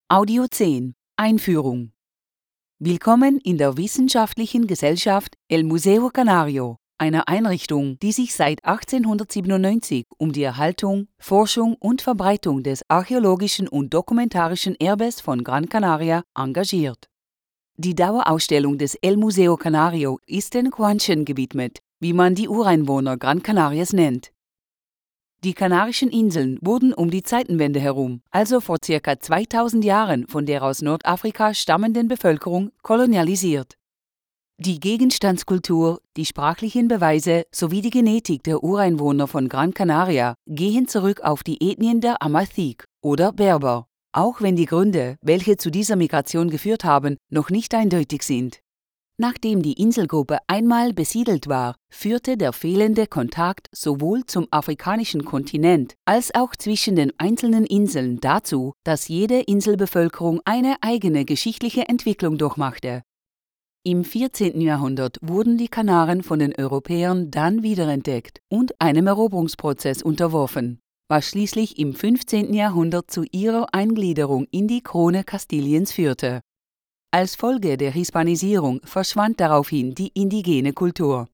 Audio 10 Einführung. Willkommen in der Wissenschaftlichen Gesellschaft El Museo Canario, einer Einrichtung, die sich seit 1897 um die Erhaltung, Forschung und Verbreitung des archäologischen und dokumentarischen Erbes von Gran Canaria engagiert. Die Dauerausstellung des El Museo Canario ist den Guanchen gewidmet, wie man die Ureinwohner Gran Canarias nennt. Die Kanarischen Inseln wurden um die Zeitenwende herum, also vor ca. 2000 Jahren, von der aus Nordafrika stammenden Bevölkerung kolonialisiert. Die Gegenstandskultur, die sprachlichen Beweise sowie die Genetik der Ureinwohner von Gran Canaria gehen zurück auf die Ethnien der Amazigh oder Berber, auch wenn die Gründe, welche zu dieser Migration geführt haben, noch nicht eindeutig sind. Nachdem die Inselgruppe einmal besiedelt war, führte der fehlende Kontakt sowohl zum afrikanischen Kontinent als auch zwischen den einzelnen Inseln dazu, dass jede Inselbevölkerung eine eigene geschichtliche Entwicklung durchmachte. Im 14. Jahrhundert wurden die Kanaren von den Europäern dann wiederentdeckt und einem Eroberungsprozess unterworfen, was schließlich im 15. Jahrhundert zu ihrer Eingliederung in die Krone Kastiliens führte. Als Folge der Hispanisierung verschwand daraufhin die indigene Kultur.